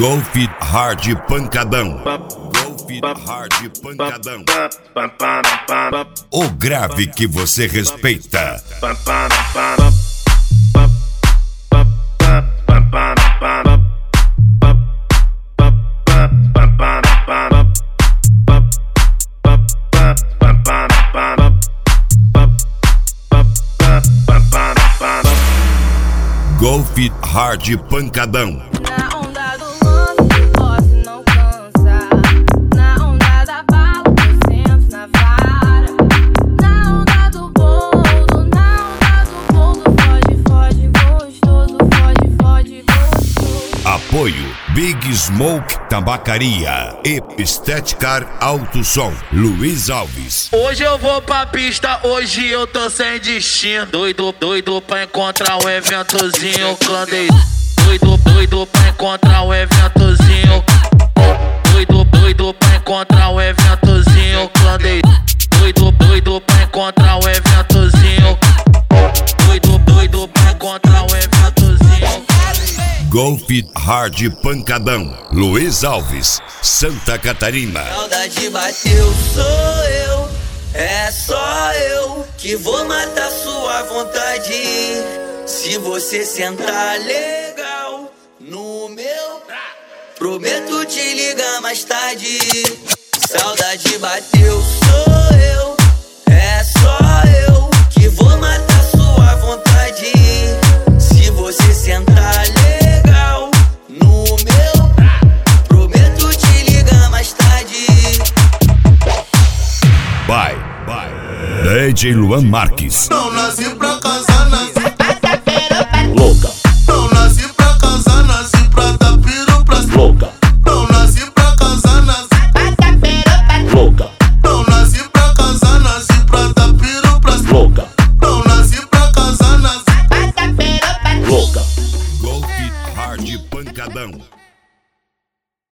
Golf Hard Pancadão. Golf Hard Pancadão. O grave que você respeita. Golf Hard Pancadão. Na onda do mano, posse não cansa. Na onda da bala, eu sento na vara. Na onda do boldo, foge, foge, gostoso, foge, gostoso. Apoio Big Smoke Tabacaria e Estética Alto Som. Luiz Alves. Hoje eu vou pra pista, hoje eu tô sem destino. Doido pra encontrar um eventozinho clandestino. Doido pra encontrar um eventozinho. Doido pra encontrar um eventozinho clandestino. Doido pra encontrar um eventozinho. Doido pra encontrar um eventozinho. Golf Hard Pancadão. Luiz Alves, Santa Catarina. Saudade bateu, sou eu, é só eu que vou matar sua vontade. Se você sentar legal no meu, prometo te ligar mais tarde. Saudade bateu, sou eu, é só eu que vou matar sua vontade. Se você sentar legal no meu, prometo te ligar mais tarde. Bye. DJ Luan Marques. Não nasci pra